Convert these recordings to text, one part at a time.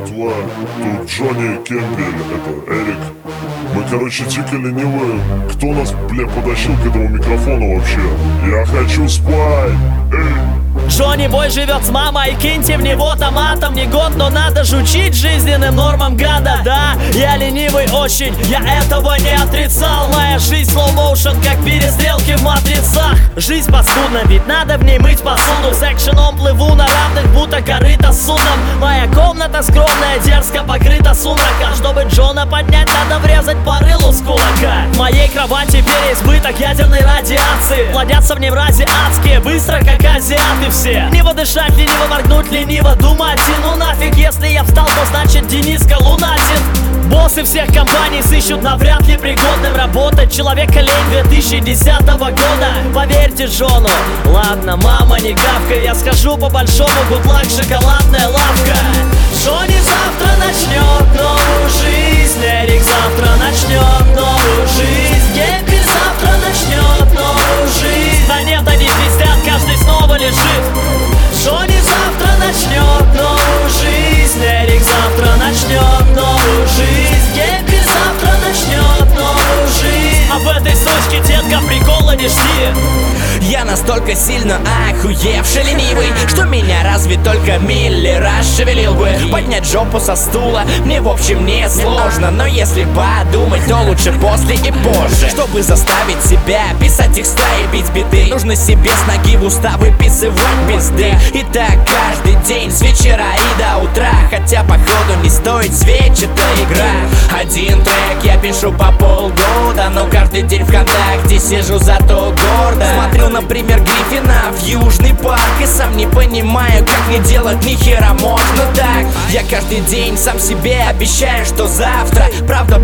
братва, тут Джонни Кемпель, это Эрик. Мы, короче, дико ленивые. Кто нас, бля, подащил к этому микрофону вообще? Я хочу спать! Джонни Бой живет с мамой, киньте в него томатом. Не год, но надо же учить жизненным нормам гада. Да, я ленивый очень, я этого не отрицал. Моя жизнь slow motion, как перестрелки в матрицах. Жизнь паскудна, ведь надо в ней мыть посуду. С экшеном плыву на равных, будто корыто с судном. Моя комната скромная, дерзко покрыта сумраком. Чтобы Джона поднять, надо врезать по рылу с кулака. В моей кровати переизбыток ядерной радиации. Плодятся в невразе адские, быстро как азиаты все. Лениво дышать, лениво моргнуть, лениво думать. И ну нафиг, если я встал, то значит Дениска лунатин. Боссы всех компаний сыщут навряд ли пригодным работать. Человека лень 2010 года. Поверьте Джону, ладно, мама, не гавкай. Я схожу по большому, гудлак, шоколадная лавка. Джонни завтра начнет новую жизнь. Эрик завтра начнет новую жизнь. Геппи завтра начнет новую жизнь. Да нет, они пиздят, каждый снова лежит. Джонни завтра начнет новую жизнь. Эрик завтра начнет новую жизнь. Геппи завтра начнет новую жизнь. А в этой сучке, детка, прикола не жди. Я настолько сильно охуевший ленивый, что меня разве только Милли расшевелил бы. Поднять жопу со стула мне в общем не сложно, но если подумать, то лучше после и позже. Чтобы заставить себя писать текста и бить биты, нужно себе с ноги в уста выписывать пизды. И так каждый день с вечера и до утра, хотя походу не стоит свеч, это игра. Один трек я пишу по полгода, но каждый день ВКонтакте сижу зато гордо. Смотрю, например, Гриффина в Южный парк и сам не понимаю, как не делать ни хера можно так. Я каждый день сам себе обещаю, что завтра, правда,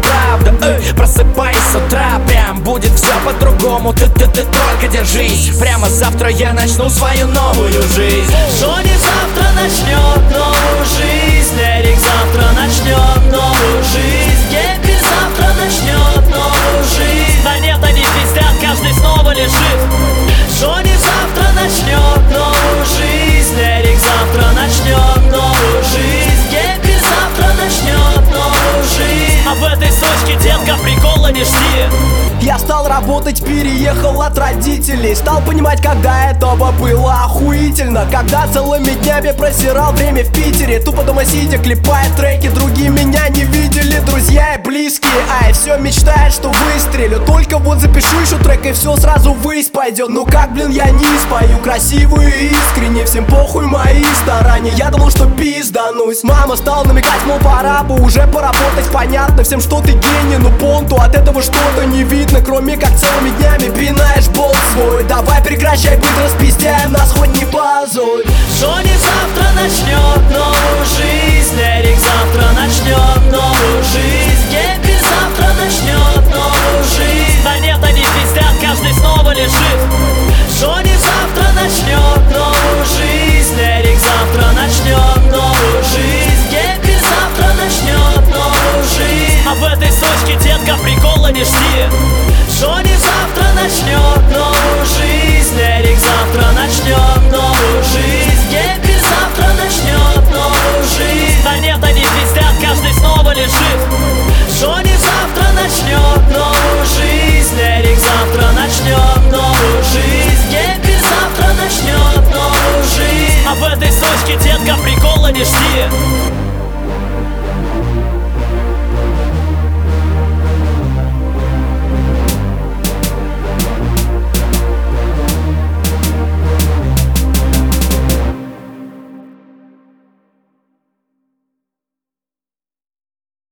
просыпаюсь с утра, прям будет все по-другому. Ты только держись, прямо завтра я начну свою новую жизнь. Джонни завтра начнет новую жизнь. Эрик завтра начнет новую жизнь. Геппи завтра начнет новую жизнь. Да нет, они пиздят, каждый снова лежит. Джонни завтра начнет новую жизнь. Эрик завтра начнет новую жизнь. Геппи завтра начнет новую жизнь. А в этой сучке, детка, прикола не жди. Я стал работать, переехал от родителей. Стал понимать, когда этого было охуительно. Когда целыми днями просирал время в Питере, тупо дома сидя, клепая треки. Другие меня не видели, друзья и близкие. А я все мечтаю, что выстрелю. Только вот запишу еще трек, и все сразу ввысь пойдет. Ну как, блин, я не спою красивую и искренне. Всем похуй мои старания, я думал, что пизданусь. Мама стала намекать, мол, пора бы уже поработать. Понятно всем, что ты гений, но понту от этого что-то не видно, кроме как целыми днями пинаешь болт свой. Давай прекращай быть распиздяем, нас хоть не позорь. Джонни завтра начнет новую жизнь. Эрик завтра начнет новую жизнь. Геппи завтра начнет новую жизнь. Да нет, они пиздят, каждый снова лежит. Джонни завтра начнет новую жизнь. Эрик завтра начнет новую жизнь. Геппи завтра начнет новую жизнь. А в этой сучке, детка, прикола не жди. Джонни завтра начнет новую жизнь. Эрик завтра начнет новую жизнь.